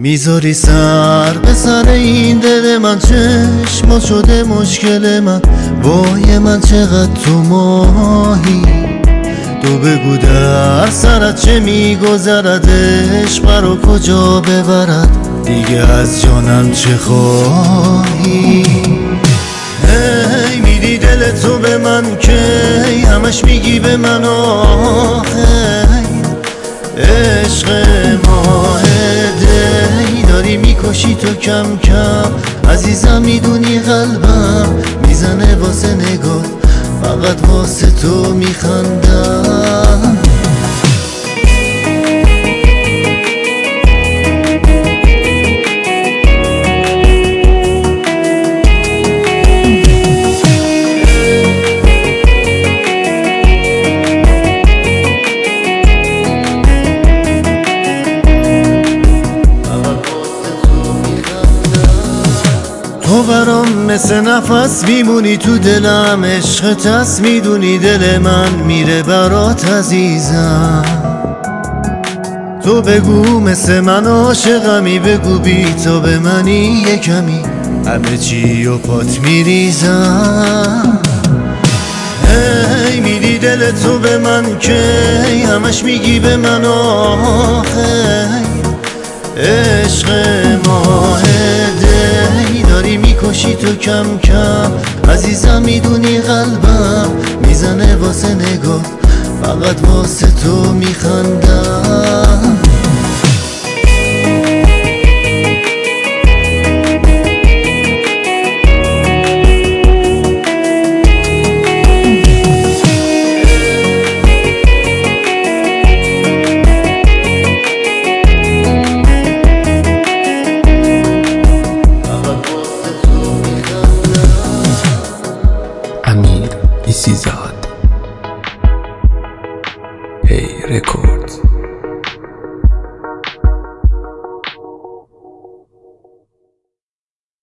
میذاری سر به سر این دل من، چشما شده مشکل من. وای من چقدر تو ماهی، تو بگو در سرت چه میگذرد، عشق رو کجا ببرد، دیگه از جانم چه خواهی. هی میدی دل تو به من که همش میگی به من آخه عشق ماه دی داری میکشی تو کم کم. عزیزم میدونی قلبم میزنه واسه نگاه، فقط واسه تو میخندم. تو برام مثل نفس میمونی تو دلم، عشقت هست میدونی دل من میره برات عزیزم. تو بگو مثل من عاشقمی، بگو بی تو به منی یکمی، همه چی و پات میریزم. هی میدی دل تو به من که همش میگی به من آخه عشق ماه دی داری میکشی تو کم کم. عزیزم میدونی قلبم میزنه واسه نگاه، فقط واسه تو میخندم. امیر ایسیزاد هی رکورد.